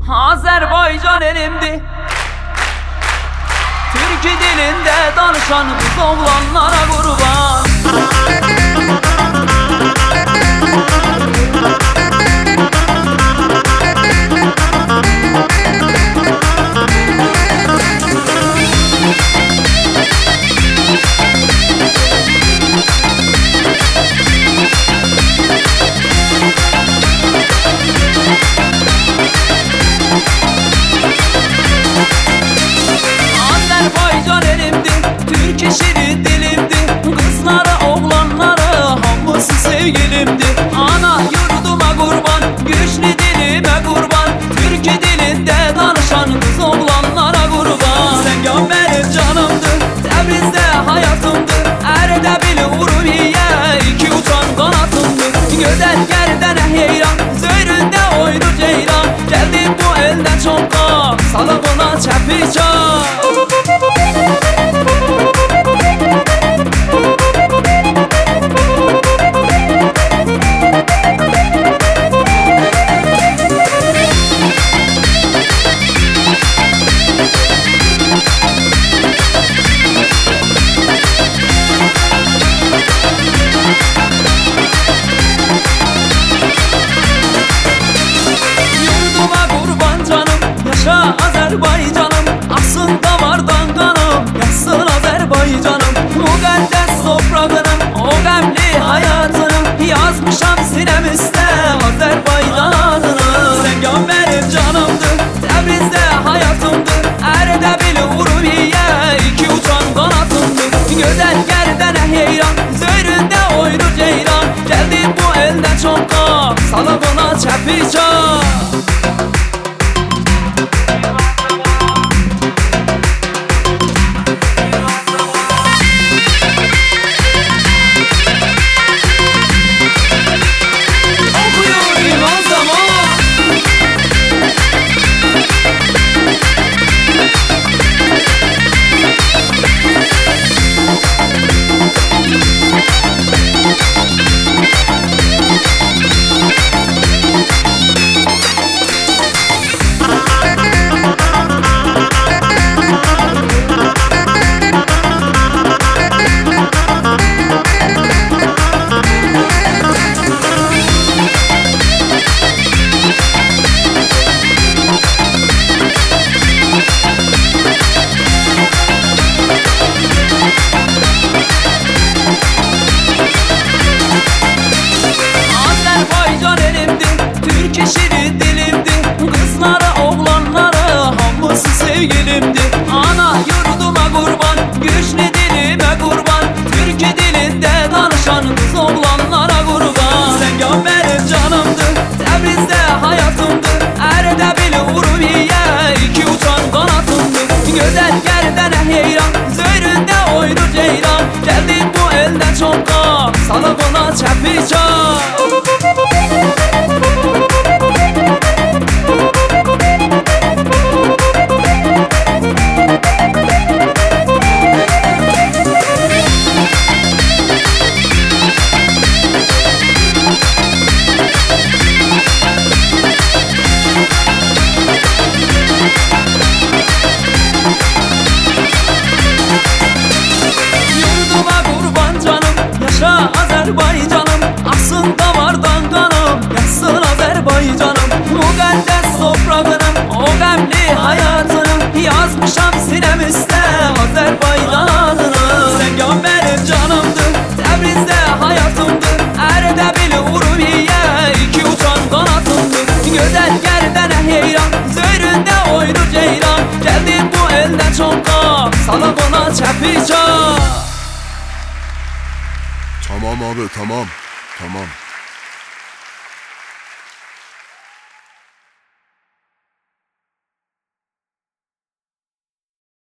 Azerbaycan elimdi. Türkü dilinde danışan kız oğlanlara kurban. Azerbaycan elimdi, Türkiye şirin dilimdi. Kızlara oğlanlara hamısı sevgilimdi. Ana yurduma kurban, güçlü dilime kurban. Türkiye dilinde danışan kız oğlanlara kurban. Sen gel benim canımdı, Təbrizdə hayatımdı. Ərdəbil Urmiyə iki uçan kanatımdı. Gözəl gərdənə heyran, zöyründə oydu ceyran. Gəldim bu eldən çoxqa, salımına çəpircan. Azerbaycanım, aksın damardan kanım, yatsın Azerbaycanım. Müqəddəs toprağınım, o qəmli hayatınım. Yazmışam sinəmizdə Azerbaycan adını. Sen gel benim canımdır, Təbrizdə hayatımdır. Ərdəbil Urmiyə iki uçan kanatımdır. Gözəl gərdənə heyran, zöyründə oydu ceyran. Gəldim bu eldə çoxqa, salımına çəpircan. Şirin dilimdi, kızlara oğlanlara hamısı sevgilimdi. Ana yurduma kurban, güçlü dilime kurban. Türkü dilinde danışan kız oğlanlara kurban. Sen gel benim canımdı, Təbrizdə hayatımdı. Ərdəbil Urmiyə iki uçan kanatımdı. Gözəl gərdənə heyran, zöyründə oydu ceyran. Gəldim bu eldə çoxqa, salımına çəpircan. Azerbaycanım, aksın damardan kanım, yatsın Azerbaycanım. Müqəddəs toprağınım, o qəmli hayatınım. Yazmışam sinəmizdə Azerbaycan adını. Sen gel benim canımdır, Təbrizdə hayatımdır. Ərdəbil Urmiyə iki uçan kanatımdır. Gözəl gərdənə heyran, zöyründə oydu ceyran. Gəldim bu eldə çoxqa, salımına çəpircan. Tamam abi, tamam.